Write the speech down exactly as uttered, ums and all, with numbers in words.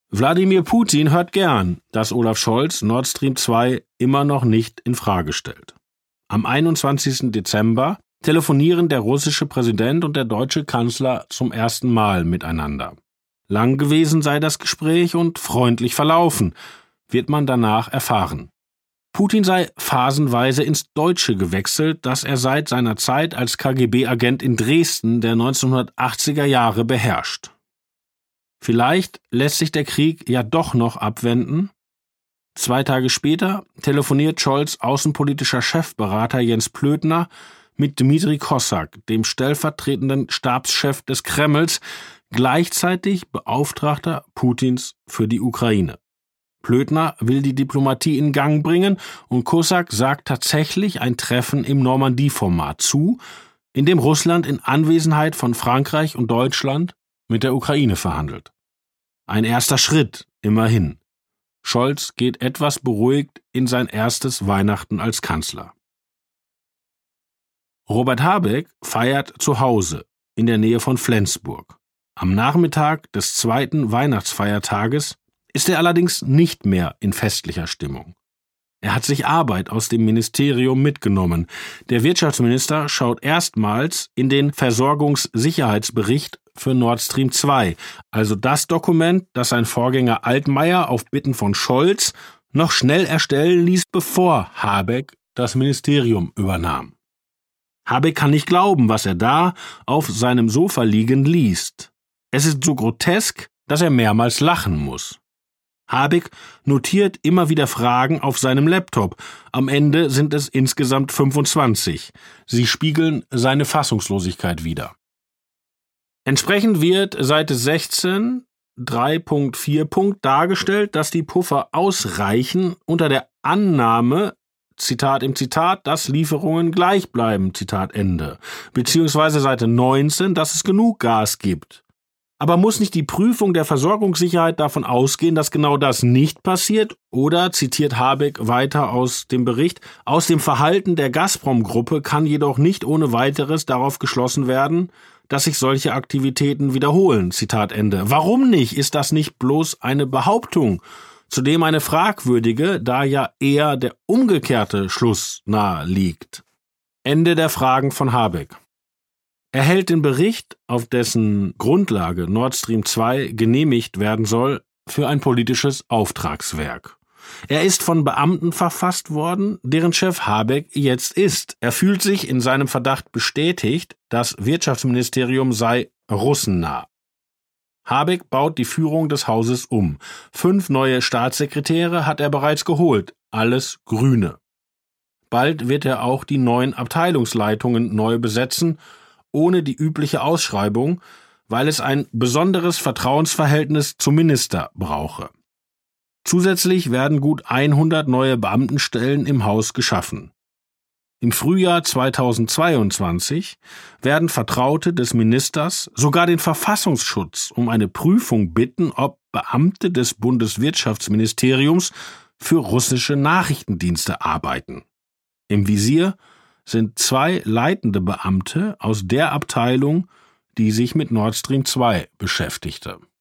Wladimir Putin hört gern, dass Olaf Scholz Nord Stream zwei immer noch nicht in Frage stellt. Am einundzwanzigsten Dezember telefonieren der russische Präsident und der deutsche Kanzler zum ersten Mal miteinander. Lang gewesen sei das Gespräch und freundlich verlaufen, wird man danach erfahren. Putin sei phasenweise ins Deutsche gewechselt, das er seit seiner Zeit als K G B-Agent in Dresden der neunzehnhundertachtziger Jahre beherrscht. Vielleicht lässt sich der Krieg ja doch noch abwenden. Zwei Tage später telefoniert Scholz' außenpolitischer Chefberater Jens Plötner mit Dmitri Kossak, dem stellvertretenden Stabschef des Kremls, gleichzeitig Beauftragter Putins für die Ukraine. Plötner will die Diplomatie in Gang bringen und Kossak sagt tatsächlich ein Treffen im Normandie-Format zu, in dem Russland in Anwesenheit von Frankreich und Deutschland mit der Ukraine verhandelt. Ein erster Schritt, immerhin. Scholz geht etwas beruhigt in sein erstes Weihnachten als Kanzler. Robert Habeck feiert zu Hause in der Nähe von Flensburg. Am Nachmittag des zweiten Weihnachtsfeiertages ist er allerdings nicht mehr in festlicher Stimmung. Er hat sich Arbeit aus dem Ministerium mitgenommen. Der Wirtschaftsminister schaut erstmals in den Versorgungssicherheitsbericht für Nord Stream zwei, also das Dokument, das sein Vorgänger Altmaier auf Bitten von Scholz noch schnell erstellen ließ, bevor Habeck das Ministerium übernahm. Habeck kann nicht glauben, was er da auf seinem Sofa liegend liest. Es ist so grotesk, dass er mehrmals lachen muss. Habeck notiert immer wieder Fragen auf seinem Laptop. Am Ende sind es insgesamt fünfundzwanzig. Sie spiegeln seine Fassungslosigkeit wider. Entsprechend wird Seite sechzehn drei Punkt vier dargestellt, dass die Puffer ausreichen unter der Annahme, Zitat im Zitat, dass Lieferungen gleich bleiben, Zitat Ende, beziehungsweise Seite neunzehn, dass es genug Gas gibt. Aber muss nicht die Prüfung der Versorgungssicherheit davon ausgehen, dass genau das nicht passiert? Oder, zitiert Habeck weiter aus dem Bericht, aus dem Verhalten der Gazprom-Gruppe kann jedoch nicht ohne weiteres darauf geschlossen werden, dass sich solche Aktivitäten wiederholen, Zitat Ende. Warum nicht? Ist das nicht bloß eine Behauptung? Zudem eine fragwürdige, da ja eher der umgekehrte Schluss nahe liegt. Ende der Fragen von Habeck. Er hält den Bericht, auf dessen Grundlage Nord Stream zwei genehmigt werden soll, für ein politisches Auftragswerk. Er ist von Beamten verfasst worden, deren Chef Habeck jetzt ist. Er fühlt sich in seinem Verdacht bestätigt, das Wirtschaftsministerium sei russennah. Habeck baut die Führung des Hauses um. Fünf neue Staatssekretäre hat er bereits geholt, alles Grüne. Bald wird er auch die neuen Abteilungsleitungen neu besetzen, ohne die übliche Ausschreibung, weil es ein besonderes Vertrauensverhältnis zum Minister brauche. Zusätzlich werden gut hundert neue Beamtenstellen im Haus geschaffen. Im Frühjahr zweitausendzweiundzwanzig werden Vertraute des Ministers sogar den Verfassungsschutz um eine Prüfung bitten, ob Beamte des Bundeswirtschaftsministeriums für russische Nachrichtendienste arbeiten. Im Visier sind zwei leitende Beamte aus der Abteilung, die sich mit Nord Stream zwei beschäftigte.